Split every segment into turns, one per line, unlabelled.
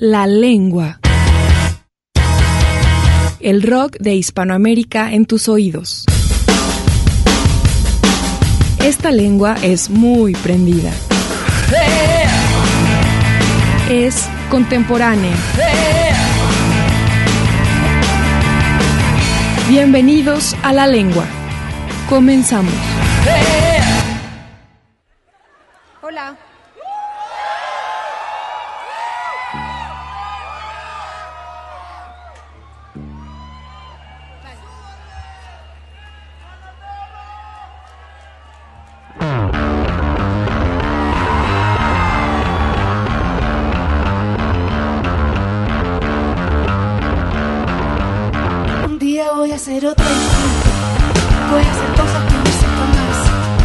La lengua. El rock de Hispanoamérica en tus oídos. Esta lengua es muy prendida. Es contemporánea. Bienvenidos a La Lengua. Comenzamos.
Hola.
Un día voy a hacer otra distinta. Voy a hacer cosas que no sepa más.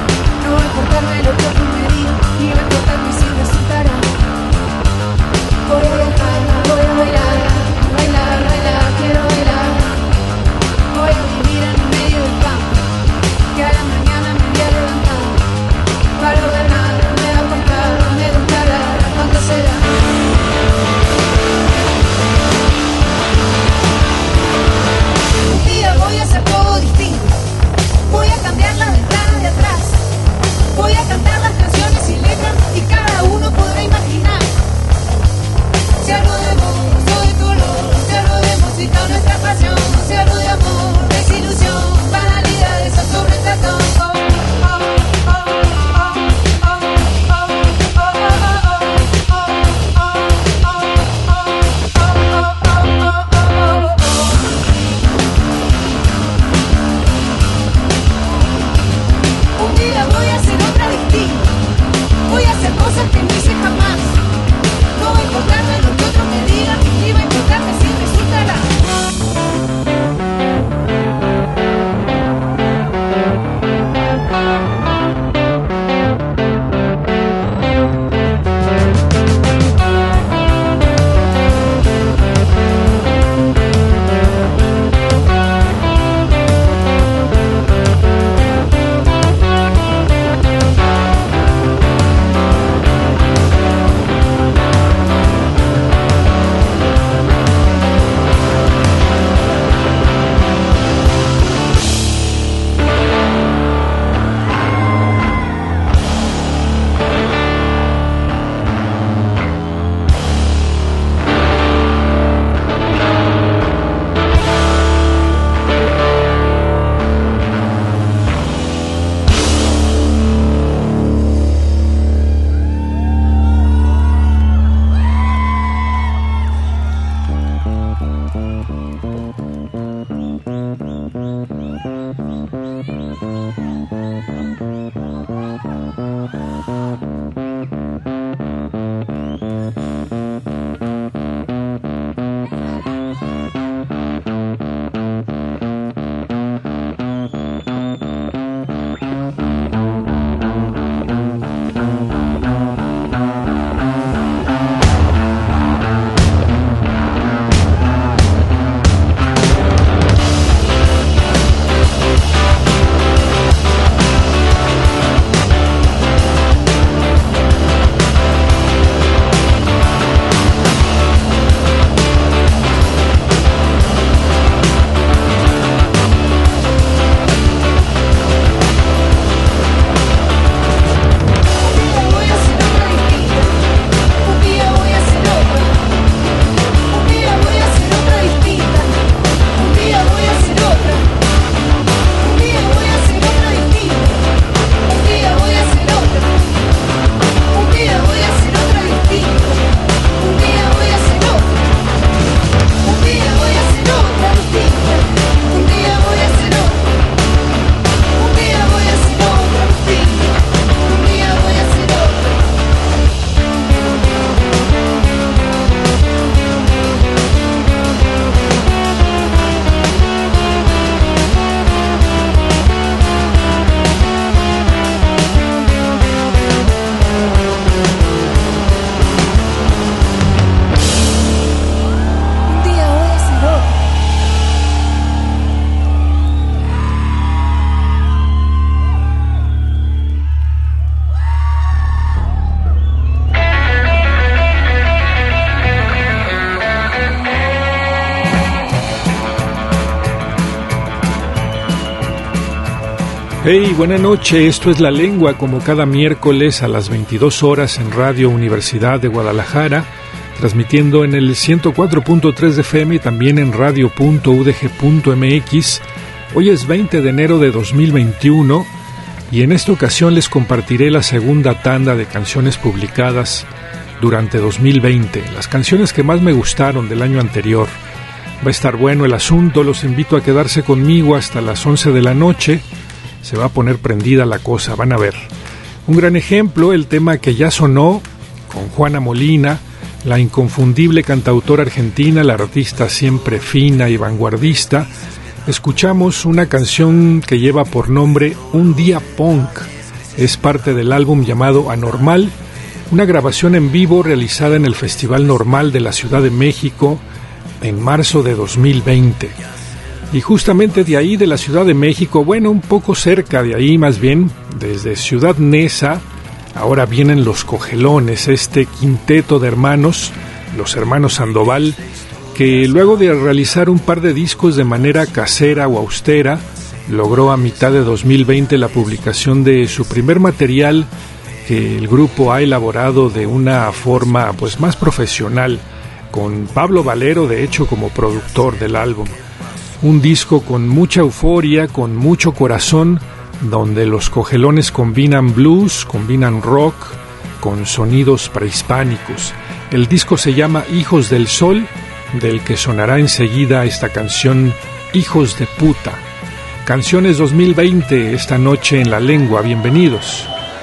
Hey, buena noche, esto es La Lengua, como cada miércoles a las 22 horas en Radio Universidad de Guadalajara, transmitiendo en el 104.3 de FM y también en radio.udg.mx. Hoy es 20 de enero de 2021 y en esta ocasión les compartiré la segunda tanda de canciones publicadas durante 2020, las canciones que más me gustaron del año anterior. Va a estar bueno el asunto, los invito a quedarse conmigo hasta las 11 de la noche. Se va a poner prendida la cosa, van a ver. Un gran ejemplo, el tema que ya sonó con Juana Molina, la inconfundible cantautora argentina, la artista siempre fina y vanguardista. Escuchamos una canción que lleva por nombre Un Día Punk. Es parte del álbum llamado Anormal, una grabación en vivo realizada en el Festival Normal de la Ciudad de México en marzo de 2020. Y justamente de ahí, de la Ciudad de México, bueno, un poco cerca de ahí más bien, desde Ciudad Neza, ahora vienen Los Cogelones, este quinteto de hermanos, los hermanos Sandoval, que luego de realizar un par de discos de manera casera o austera, logró a mitad de 2020 la publicación de su primer material que el grupo ha elaborado de una forma pues más profesional, con Pablo Valero de hecho como productor del álbum. Un disco con mucha euforia, con mucho corazón, donde los Cogelones combinan blues, combinan rock, con sonidos prehispánicos. El disco se llama Hijos del Sol, del que sonará enseguida esta canción Hijos de Puta. Canciones 2020, esta noche en La Lengua, bienvenidos.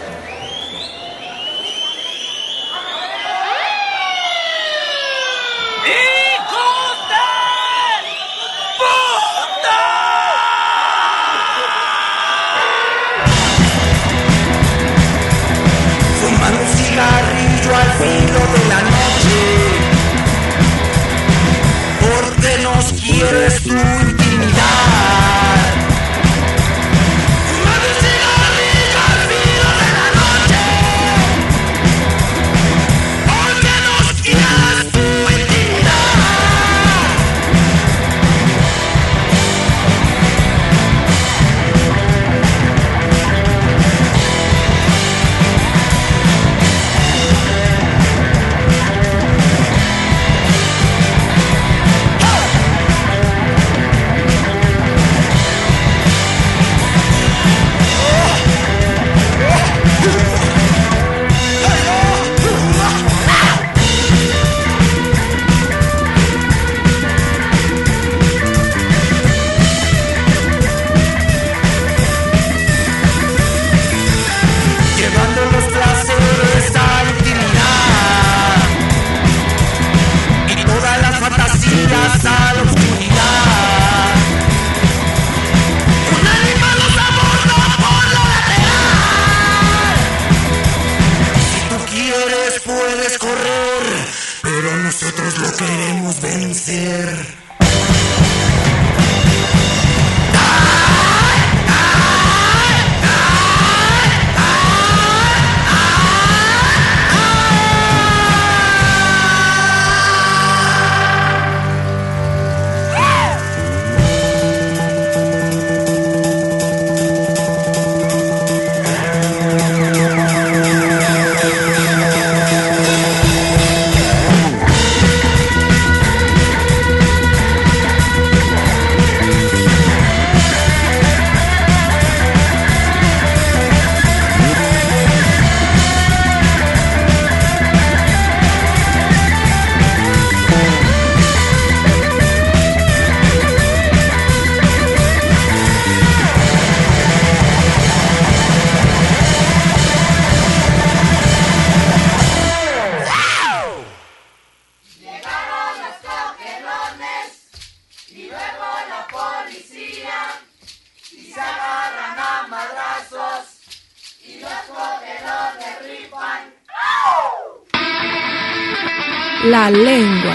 La Lengua.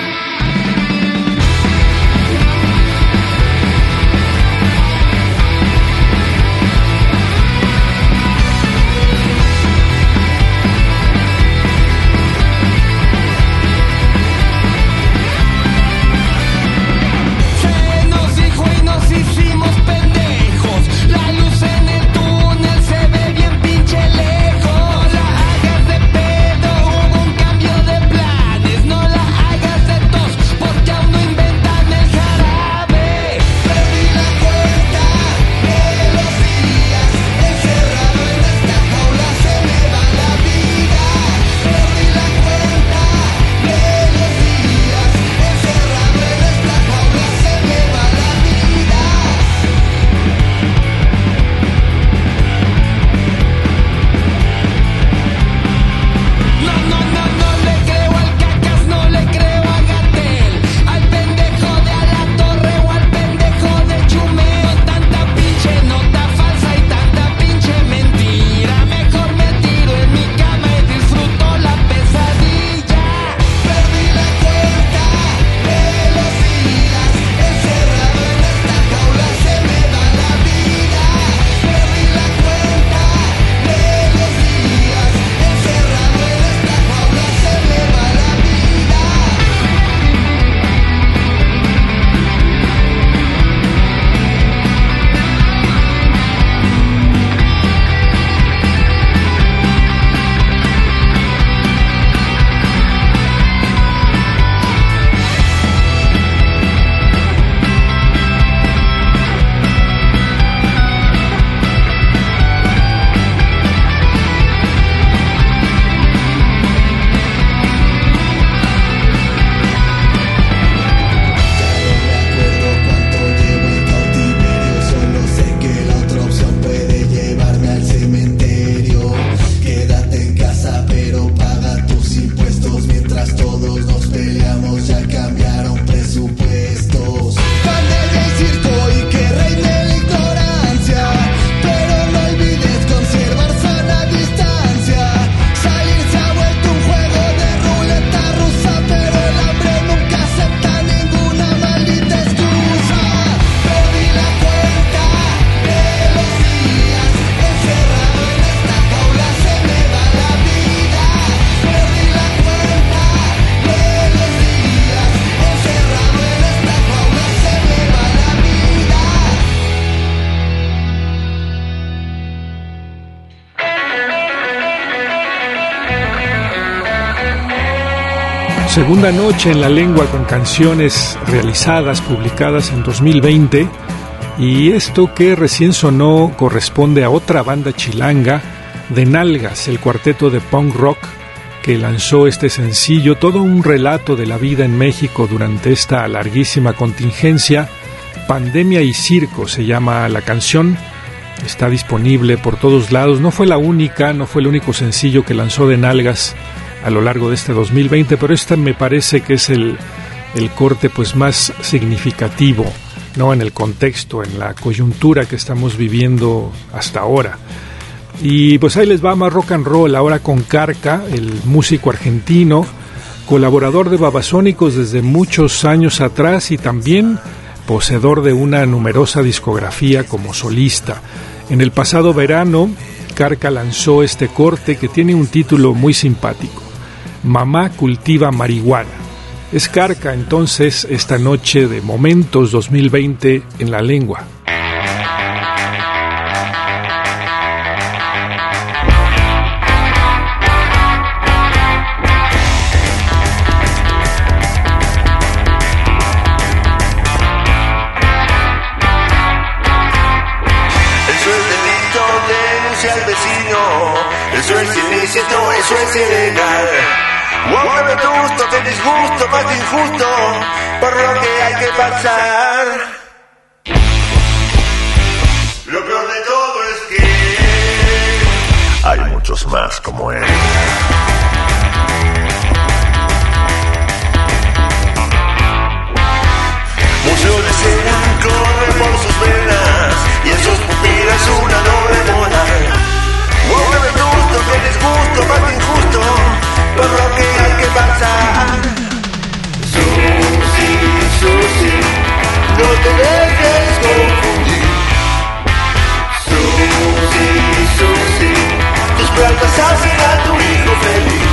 Se nos dijo y nos hicimos pendejos. La luz en el túnel.
Segunda noche en la lengua con canciones realizadas, publicadas en 2020, y esto que recién sonó corresponde a otra banda chilanga, de Nalgas, el cuarteto de punk rock que lanzó este sencillo, todo un relato de la vida en México durante esta larguísima contingencia. Pandemia y Circo se llama la canción, está disponible por todos lados. No fue la única, no fue el único sencillo que lanzó de Nalgas a lo largo de este 2020, pero este me parece que es el corte pues más significativo, ¿no? En el contexto, en la coyuntura que estamos viviendo hasta ahora. Y pues ahí les va más rock and roll, ahora con Carca, el músico argentino, colaborador de Babasónicos desde muchos años atrás y también poseedor de una numerosa discografía como solista. En el pasado verano, Carca lanzó este corte que tiene un título muy simpático: Mamá cultiva marihuana. Es Carca entonces esta noche de Momentos 2020 en la lengua.
Eso es ilícito, eso es ilegal. Wow, me gusto, te disgusto, más injusto, por lo que hay que pasar. Lo peor de todo es que hay muchos más como él. Museo de cera corre por sus venas y en sus pupilas una doble moral. Wow, me gusto, que disgusto, más injusto, por lo que hay que pasar. Susi, Susi, no te dejes confundir. Susi, Susi, tus plantas hacen a tu hijo feliz.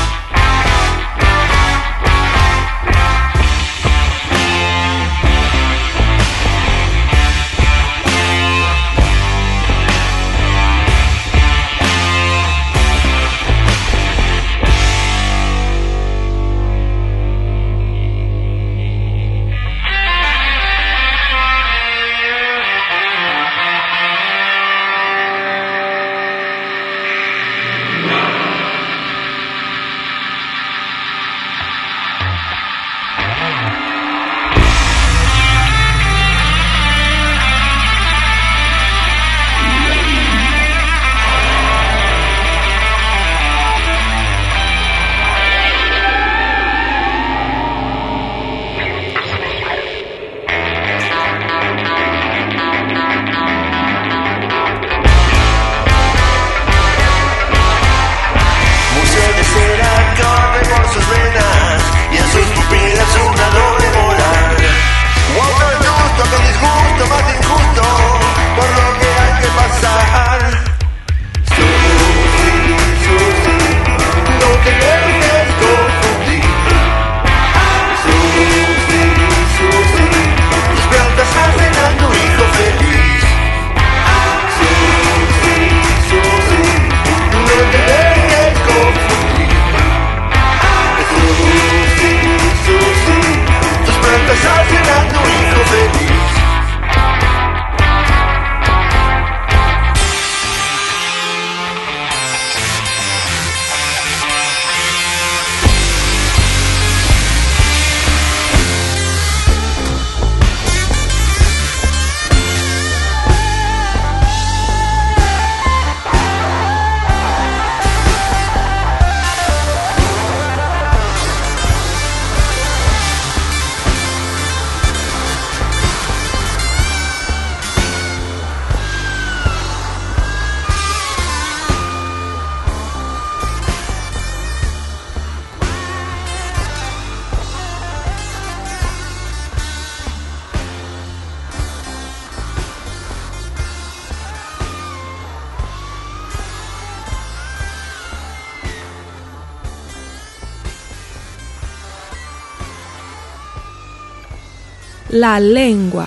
La lengua.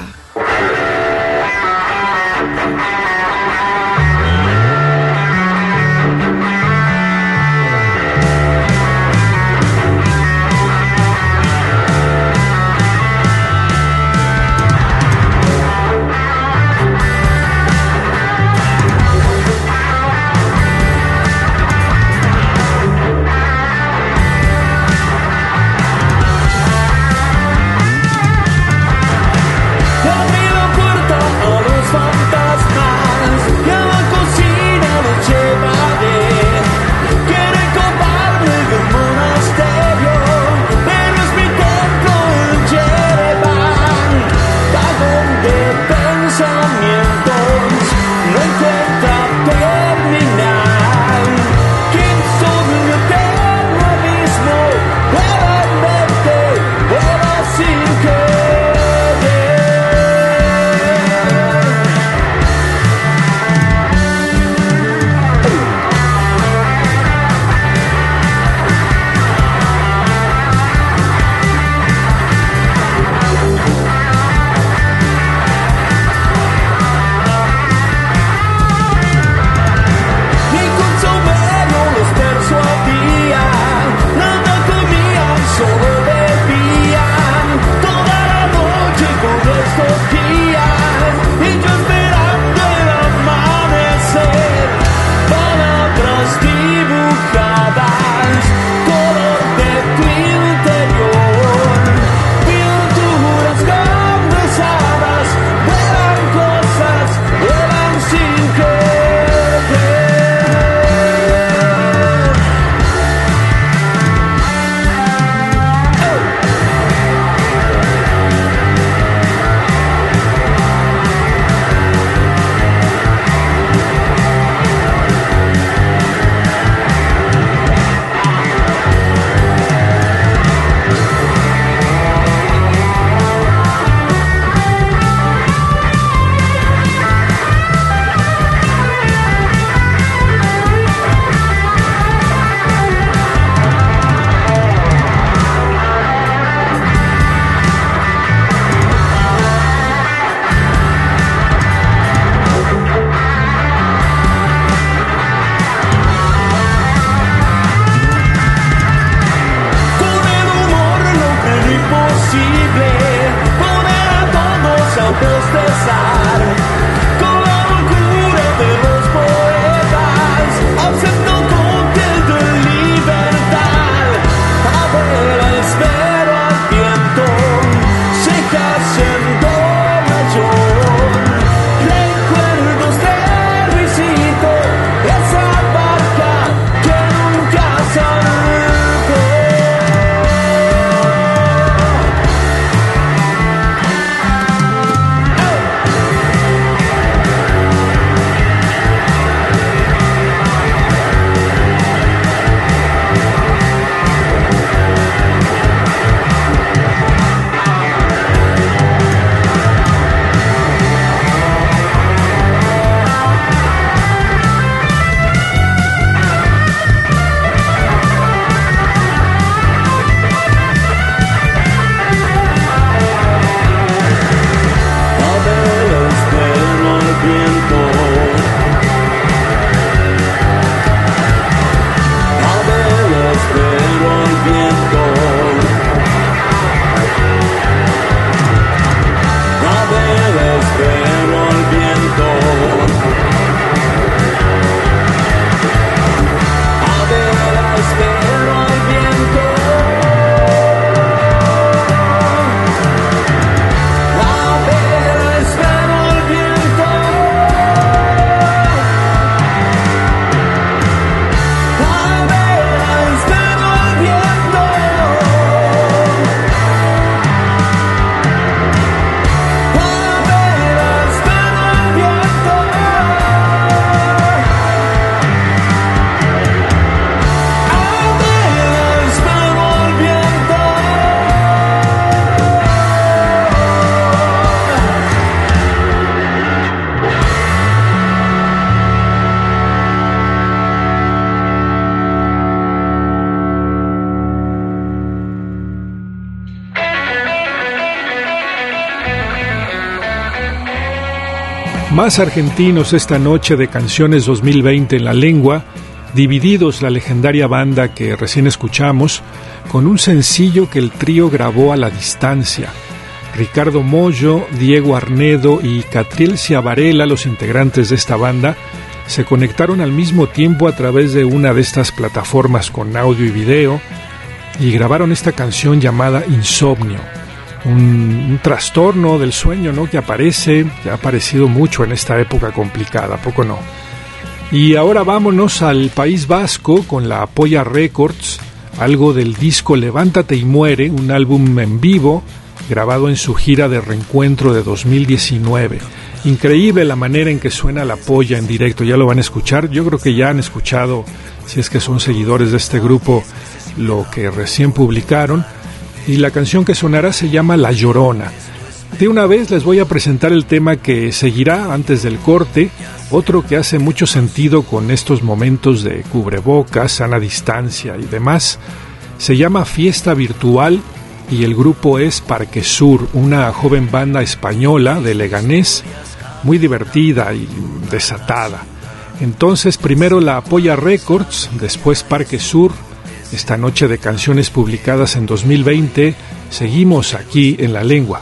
Más argentinos esta noche de Canciones 2020 en la lengua, Divididos, la legendaria banda que recién escuchamos, con un sencillo que el trío grabó a la distancia. Ricardo Mollo, Diego Arnedo y Catriel Ciavarela, los integrantes de esta banda, se conectaron al mismo tiempo a través de una de estas plataformas con audio y video y grabaron esta canción llamada Insomnio. Un trastorno del sueño, ¿no?, que ha aparecido mucho en esta época complicada, ¿poco no? Y ahora vámonos al País Vasco con la Polla Records, algo del disco Levántate y Muere, un álbum en vivo grabado en su gira de reencuentro de 2019. Increíble la manera en que suena la Polla en directo, ya lo van a escuchar. Yo creo que ya han escuchado, si es que son seguidores de este grupo, lo que recién publicaron. Y la canción que sonará se llama La Llorona. De una vez les voy a presentar el tema que seguirá antes del corte, otro que hace mucho sentido con estos momentos de cubrebocas, sana distancia y demás. Se llama Fiesta Virtual y el grupo es Parque Sur, una joven banda española de Leganés, muy divertida y desatada. Entonces, primero la Polla Records, después Parque Sur. Esta noche de canciones publicadas en 2020, seguimos aquí en La Lengua.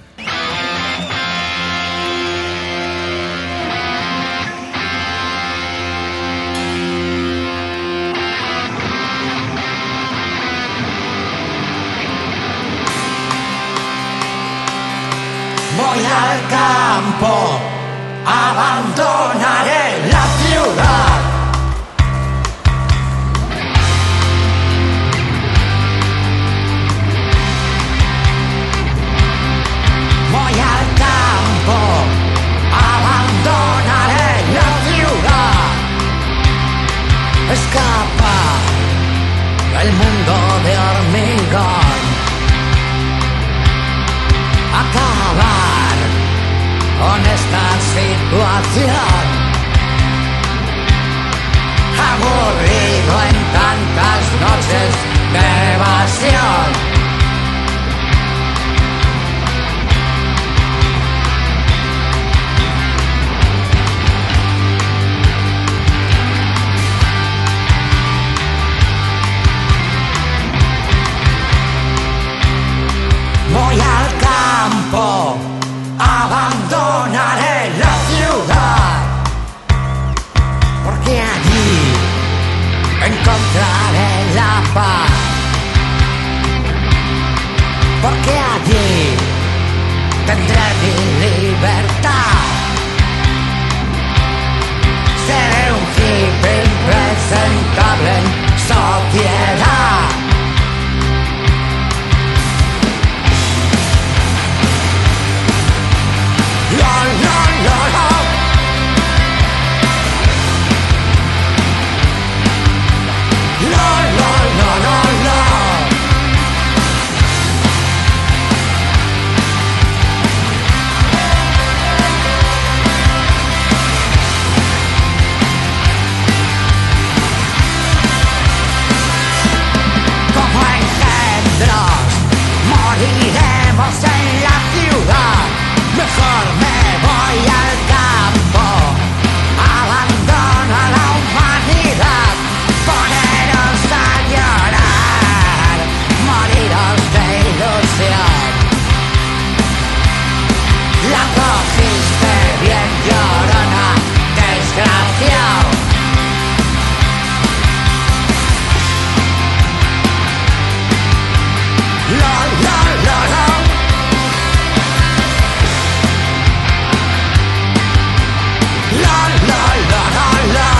Voy al campo, abandonaré la ciudad. Voy al campo, abandonaré la ciudad. Escapar del mundo de hormigón. Acabar con esta situación. Aburrido en tantas noches de evasión. Voy al campo, abandonaré la ciudad, porque allí encontraré la paz, porque allí tendré mi libertad. Seré un hippie impresentable en sociedad. La la la la. La la la la la. Como engendros moriremos en la ciudad. Mejor me voy al campo, abandono a la humanidad. Poneros a llorar, moriros de ilusión. La cogiste bien, llorona, desgraciado. La la la la. La la la la la.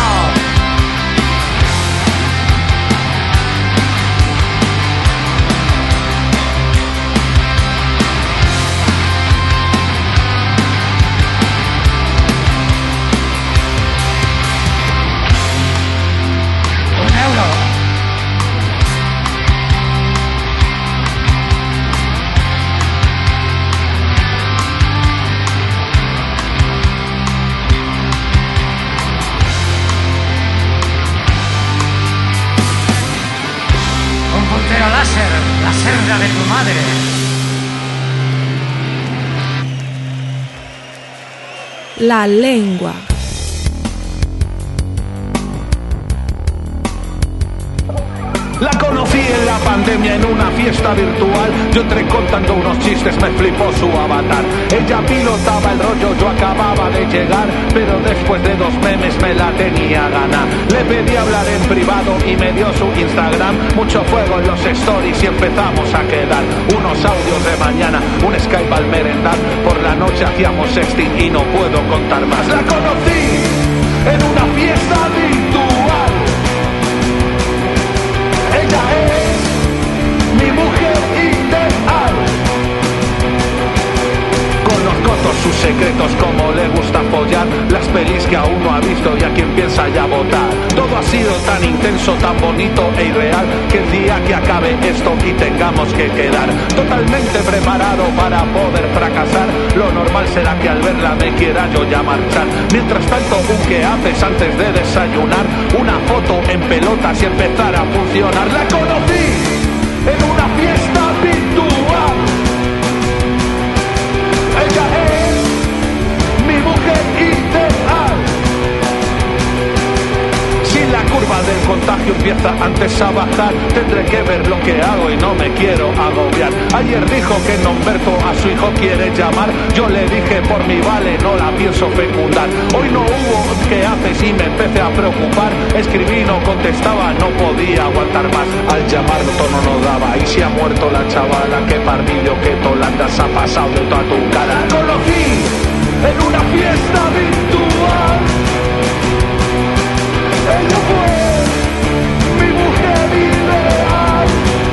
€1. Un puntero láser, la celda de tu madre.
La lengua.
La conocí en la pandemia en una fiesta virtual. Yo entré contando unos chistes, me flipó su avatar. Ella pilotaba el rollo, yo acababa de llegar, pero después de 2 memes me la tenía gana. Le pedí hablar en privado y me dio su Instagram. Mucho fuego en los stories y empezamos a quedar. Unos audios de mañana, un Skype al merendar. Por la noche hacíamos sexting y no puedo contar más. La conocí en una fiesta virtual. Ella es mi mujer ideal. Conozco todos sus secretos, como le gusta follar, las pelis que aún no ha visto y a quien piensa ya votar. Todo ha sido tan intenso, tan bonito e irreal, que el día que acabe esto y tengamos que quedar totalmente preparado para poder fracasar, lo normal será que al verla me quiera yo ya marchar. Mientras tanto, ¿qué haces antes de desayunar? Una foto en pelotas y empezar a funcionar. La conocí en una fiesta virtual. Ella es mi mujer ideal. Si la curva del contagio empieza antes a bajar, tendré que ver lo que hago y no me quiero agobiar. Ayer dijo que Nomberto a su hijo quiere llamar. Yo le dije por mi vale, no la pienso fecundar. Hoy no hubo ¿qué haces? Y me empecé a preocupar. Escribí, no contestaba, no podía aguantar más. Al llamar tono no daba. Y si ha muerto la chavala, qué pardillo, qué tolandas ha pasado de toda tu cara. La conocí en una fiesta virtual. Ella fue mi mujer ideal.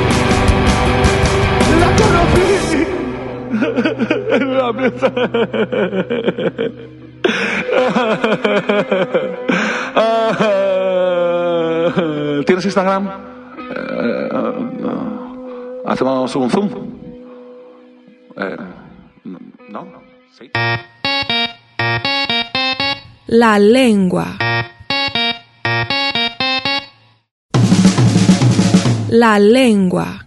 La conocí en la fiesta. ¿Tienes Instagram? ¿Hacemos un zoom? ¿No? ¿Sí?
La lengua. La lengua.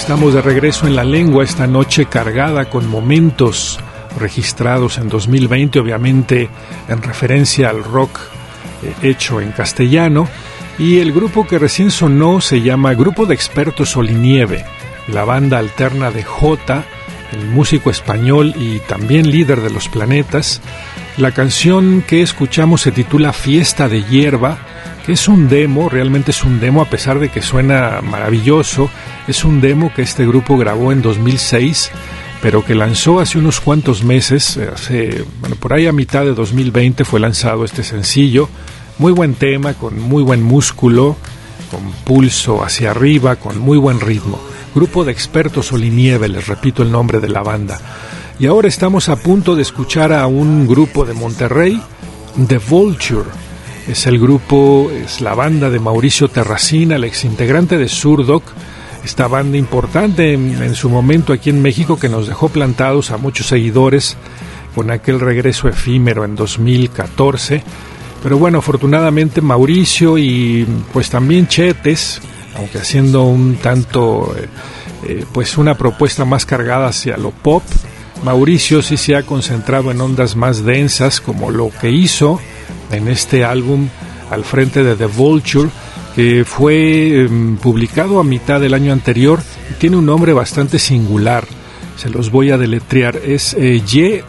Estamos de regreso en La Lengua esta noche cargada con momentos registrados en 2020, obviamente en referencia al rock hecho en castellano. Y el grupo que recién sonó se llama Grupo de Expertos Solinieve, la banda alterna de Jota, el músico español y también líder de Los Planetas. La canción que escuchamos se titula Fiesta de Hierba, que es un demo, realmente es un demo a pesar de que suena maravilloso. Es un demo que este grupo grabó en 2006, pero que lanzó hace unos cuantos meses, por ahí a mitad de 2020 fue lanzado este sencillo. Muy buen tema, con muy buen músculo, con pulso hacia arriba, con muy buen ritmo. Grupo de Expertos Solinieve, les repito el nombre de la banda. Y ahora estamos a punto de escuchar a un grupo de Monterrey, The Vulture. Es el grupo, es la banda de Mauricio Terracina, el exintegrante de Zurdok, esta banda importante en su momento aquí en México que nos dejó plantados a muchos seguidores con aquel regreso efímero en 2014. Pero bueno, afortunadamente Mauricio y pues también Chetes, aunque haciendo un tanto pues una propuesta más cargada hacia lo pop, Mauricio sí se ha concentrado en ondas más densas, como lo que hizo en este álbum al frente de The Vulture, que fue publicado a mitad del año anterior y tiene un nombre bastante singular. Se los voy a deletrear, es YHWH.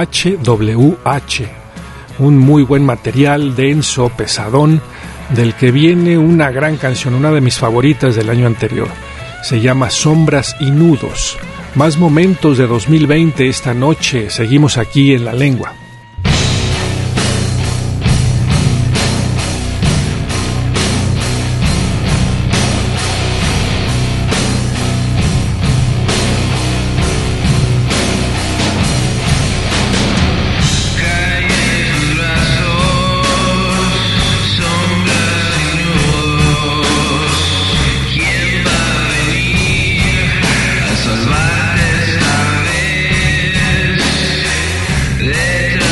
Un muy buen material, denso, pesadón, del que viene una gran canción, una de mis favoritas del año anterior. Se llama Sombras y Nudos. Más momentos de 2020 esta noche. Seguimos aquí en La Lengua.
Salvarte esta vez.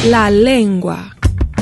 La lengua.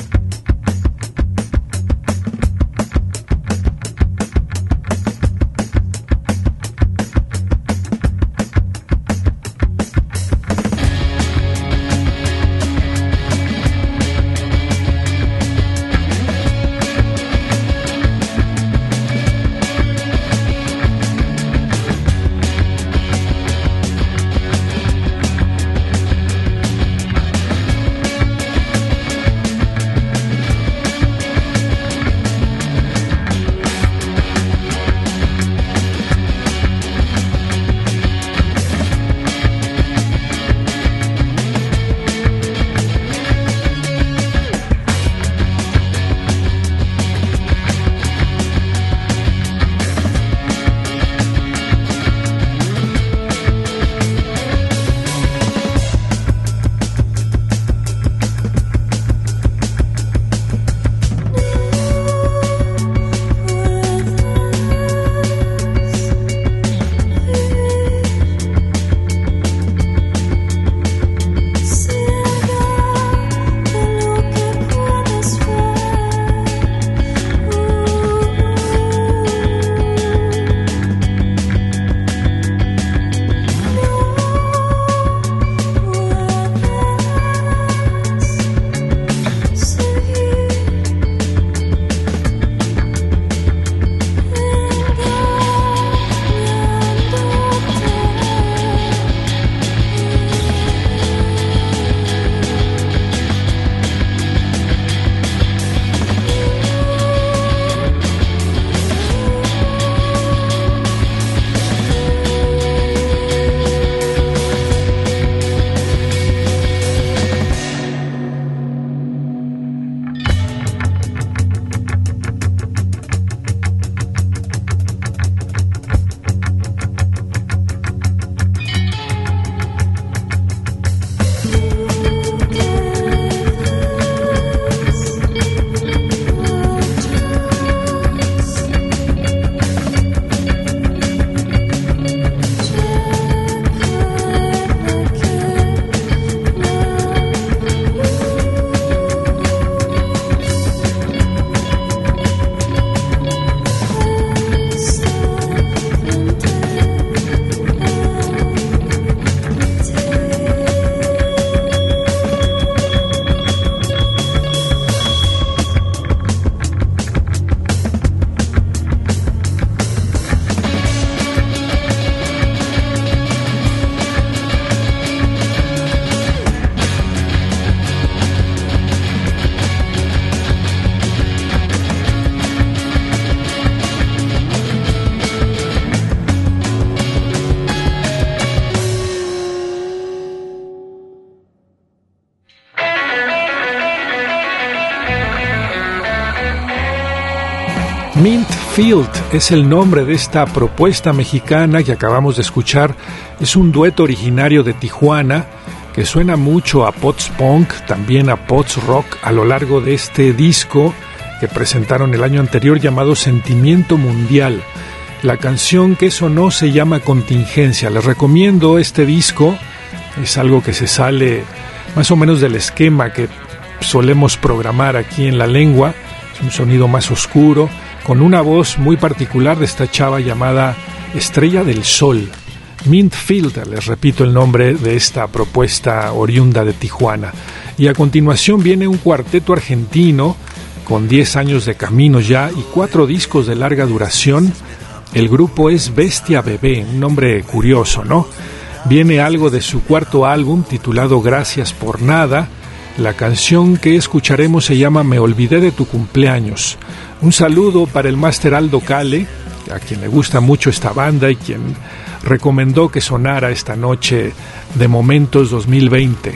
Mint Field es el nombre de esta propuesta mexicana que acabamos de escuchar. Es un dueto originario de Tijuana que suena mucho a post punk, también a post rock a lo largo de este disco que presentaron el año anterior llamado Sentimiento Mundial. La canción que sonó se llama Contingencia. Les recomiendo este disco, es algo que se sale más o menos del esquema que solemos programar aquí en La Lengua. Es un sonido más oscuro, con una voz muy particular de esta chava llamada Estrella del Sol. Mint Field, les repito el nombre de esta propuesta oriunda de Tijuana. Y a continuación viene un cuarteto argentino con 10 años de camino ya y 4 discos de larga duración. El grupo es Bestia Bebé, un nombre curioso, ¿no? Viene algo de su cuarto álbum titulado Gracias por Nada. La canción que escucharemos se llama Me Olvidé de tu Cumpleaños. Un saludo para el máster Aldo Cale, a quien le gusta mucho esta banda y quien recomendó que sonara esta noche de Momentos 2020.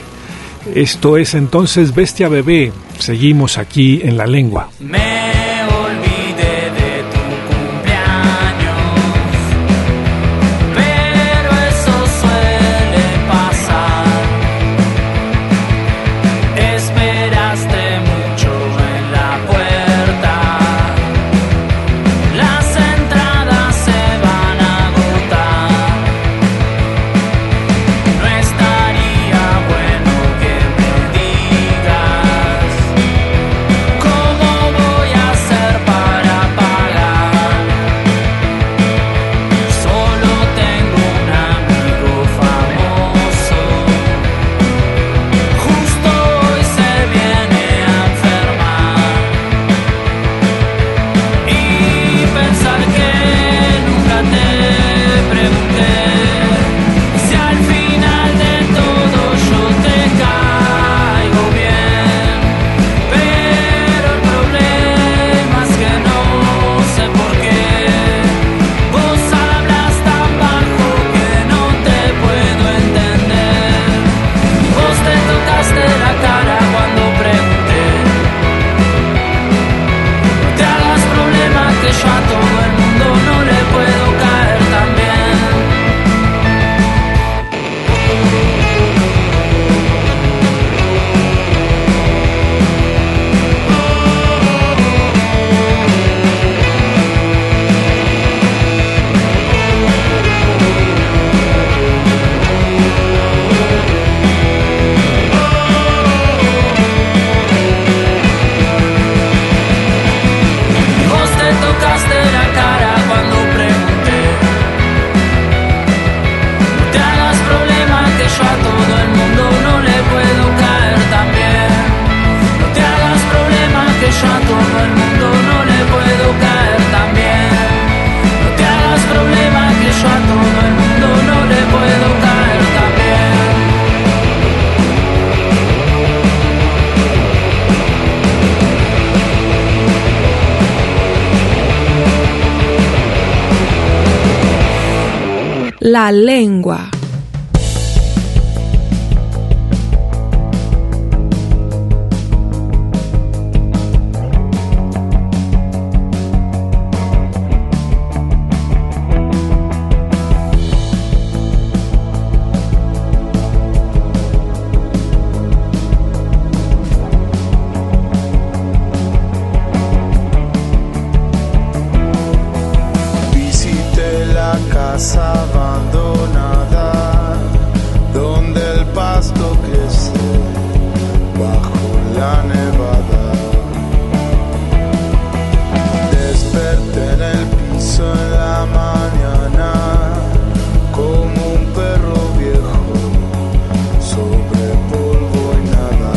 Esto es entonces Bestia Bebé. Seguimos aquí en La Lengua.
No estaría bueno que me digas
la lengua.
Abandonada, donde el pasto crece bajo la nevada. Desperté en el piso en la mañana como un perro viejo sobre polvo y nada.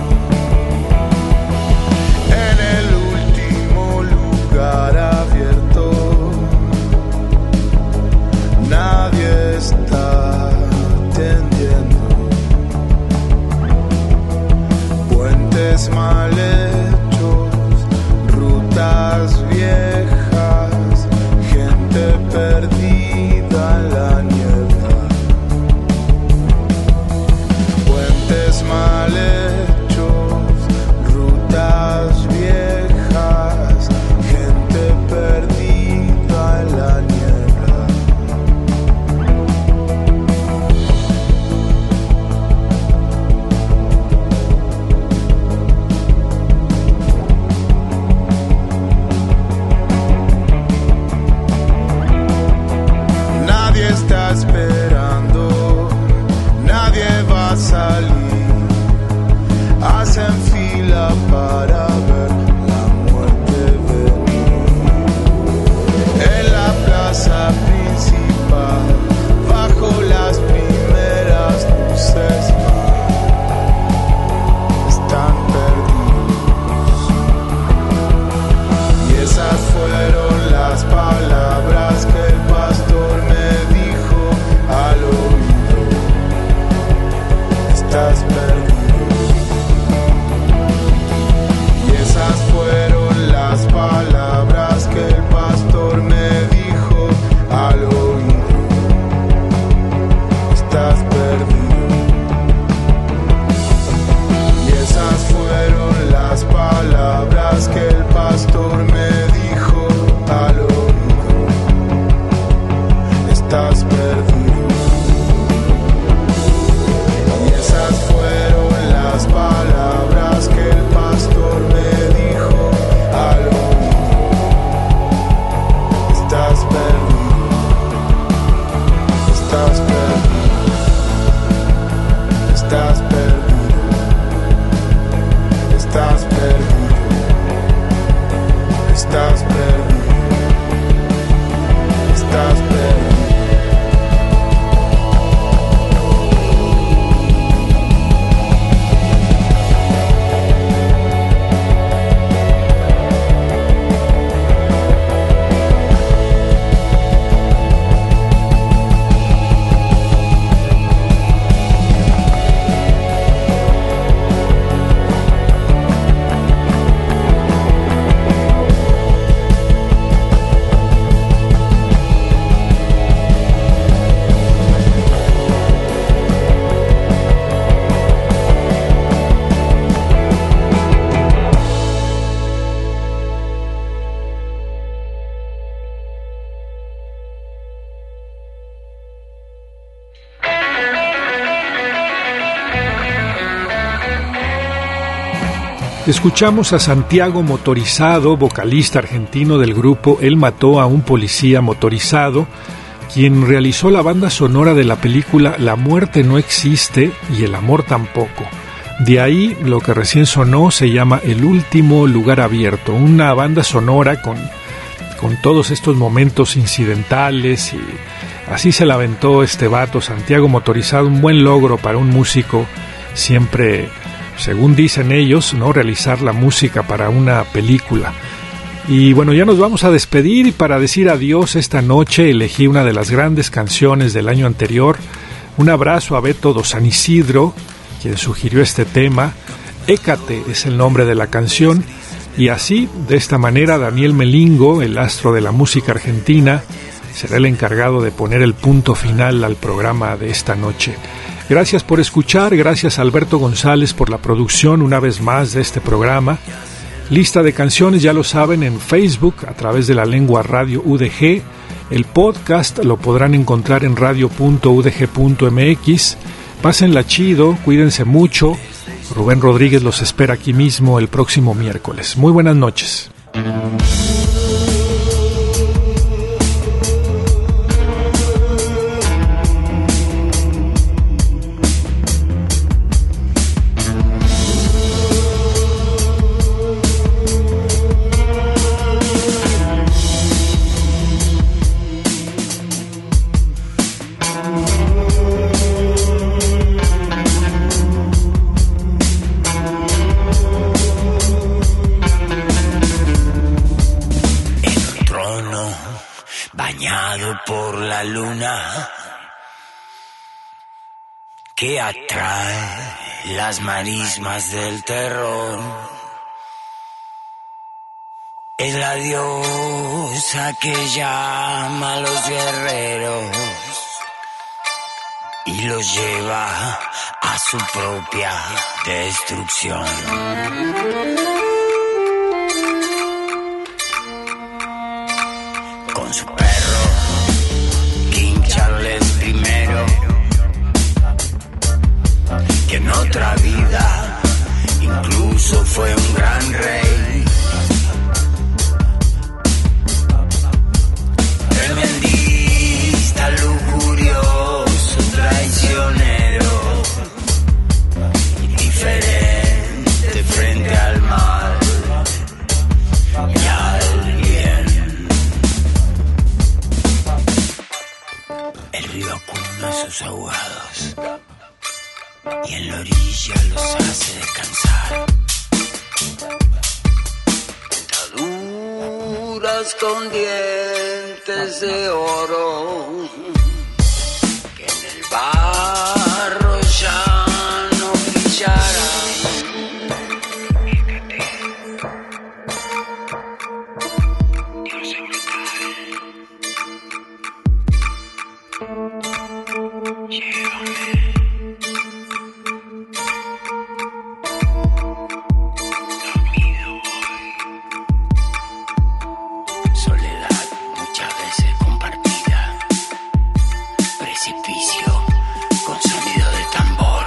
En el último lugar abierto nadie está atendiendo. Puentes mal hechos, rutas viejas, gente perdida en la niebla. Puentes mal hechos, rutas viejas, gente perdida en la niebla. Esperando, nadie va a salir, hacen fila para ver la muerte venir. En la plaza principal, bajo las primeras luces están perdidos. Y esas fueron las palabras que el pastor me dijo al oído: estás perdido. Y esas fueron las palabras que el pastor me dijo al oído: estás perdido. Y esas fueron las palabras que el pastor me dijo al oído: estás perdido. Y esas fueron las palabras que el pastor me dijo al oído: estás perdido. Estás perdido. Estás perdido. Estás perdido. Estás perdido. Estás perdido.
Escuchamos a Santiago Motorizado, vocalista argentino del grupo Él mató a un policía motorizado, quien realizó la banda sonora de la película La muerte no existe y el amor tampoco. De ahí lo que recién sonó se llama El último lugar abierto, una banda sonora con todos estos momentos incidentales, y así se la aventó este vato Santiago Motorizado, un buen logro para un músico, siempre, según dicen ellos, ¿no?, realizar la música para una película. Y bueno, ya nos vamos a despedir, y para decir adiós esta noche elegí una de las grandes canciones del año anterior. Un abrazo a Beto do San Isidro, quien sugirió este tema. Hécate es el nombre de la canción, y así, de esta manera, Daniel Melingo, el astro de la música argentina, será el encargado de poner el punto final al programa de esta noche. Gracias por escuchar, gracias a Alberto González por la producción una vez más de este programa. Lista de canciones, ya lo saben, en Facebook a través de La Lengua Radio UDG. El podcast lo podrán encontrar en radio.udg.mx. Pásenla chido, cuídense mucho. Rubén Rodríguez los espera aquí mismo el próximo miércoles. Muy buenas noches.
Por la luna que atrae las marismas del terror, es la diosa que llama a los guerreros y los lleva a su propia destrucción. Con su perro Charles I, que en otra vida incluso fue un gran rey. Tremendista, lujurioso, traicionero, indiferente frente al mal y al bien. El río acuna a sus ahogados y en la orilla los hace descansar. Dentaduras con dientes de oro que en el barro ya no brillarán. Dios es brutal. Llévame. Dormido voy. Soledad muchas veces compartida. Precipicio con sonido de tambor.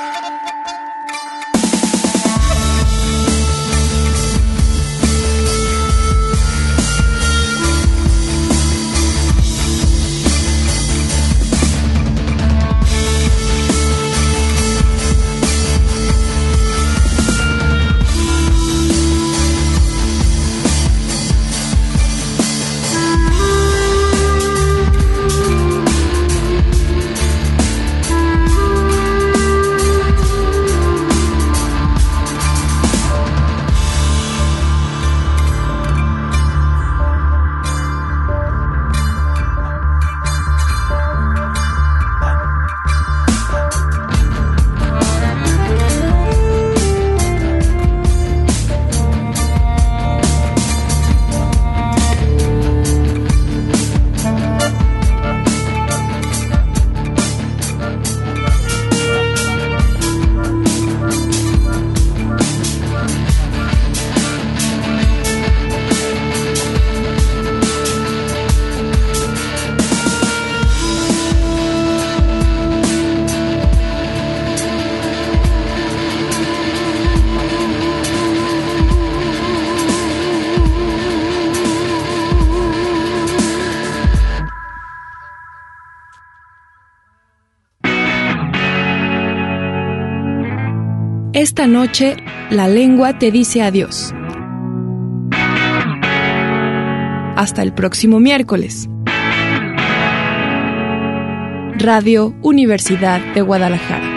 Esta noche, la lengua te dice adiós. Hasta el próximo miércoles. Radio Universidad de Guadalajara.